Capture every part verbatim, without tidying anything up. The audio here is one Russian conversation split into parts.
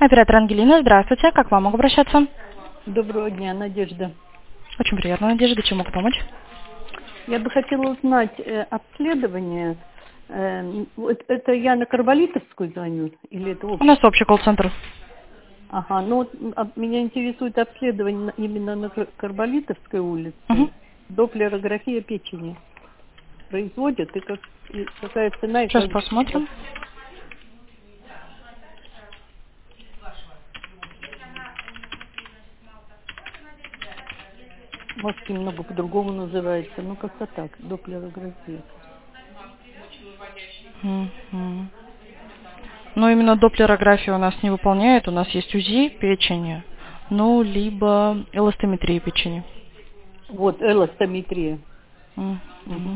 Оператор Ангелина, здравствуйте. Как к вам могу обращаться? Доброго дня, Надежда. Очень приятно, Надежда. Чем могу помочь? Я бы хотела узнать э, обследование. Э, вот это я на Карболитовскую звоню? Или это У общее? нас общий колл-центр. Ага, ну вот м, а, меня интересует обследование на- именно на Кар- Карболитовской улице. Угу. Доплерография печени. Производят, и, как, и какая цена, и Сейчас как... посмотрим. Может, немного по-другому называется. Ну, как-то так, доплерография. Угу. Но именно доплерографию у нас не выполняет. У нас есть УЗИ печени, ну, либо эластометрия печени. Вот, эластометрия. Угу. Угу.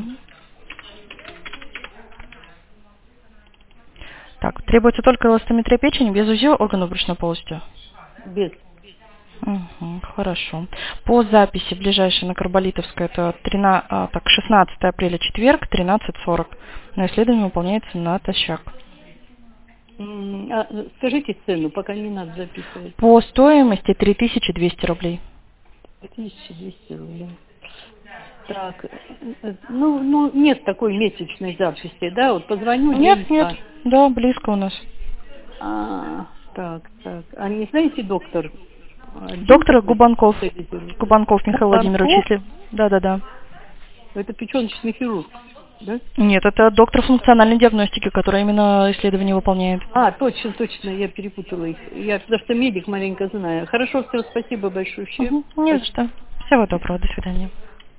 Так, требуется только эластометрия печени без УЗИ органов брюшной полости. Без. Угу, хорошо. По записи ближайшей на Карболитовской это тринадцать, а, так, шестнадцатое апреля, четверг, тринадцать сорок. Но исследование выполняется натощак. М, а, скажите цену, пока не надо записывать. По стоимости три тысячи двести рублей. тысяча двести рублей. Так, э, э, ну, ну, нет такой месячной записи, да? Вот позвоню Нет, день-два. нет, да, близко у нас. А, так, так. А не знаете, доктор? Один Доктор такой Губанков, специализирует? Губанков Михаил Владимирович, Губанков? если... Да-да-да. Это печеночный хирург, да? Нет, это доктор функциональной диагностики, который именно исследование выполняет. А, точно, точно, я перепутала их. Я потому что медик маленько знаю. Хорошо, все, спасибо большое. Угу, не за что. Всего доброго, до свидания.